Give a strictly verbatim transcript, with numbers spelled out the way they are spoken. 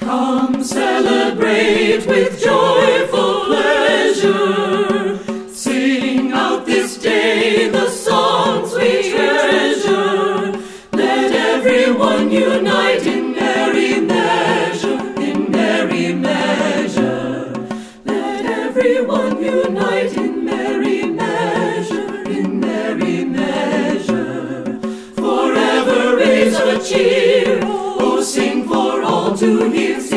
Come celebrate with joyful pleasure. Sing out this day the songs we treasure. Let everyone unite in merry measure, in merry measure. Let everyone unite in merry measure, in merry measure. Forever raise a cheer, oh sing for all to hear.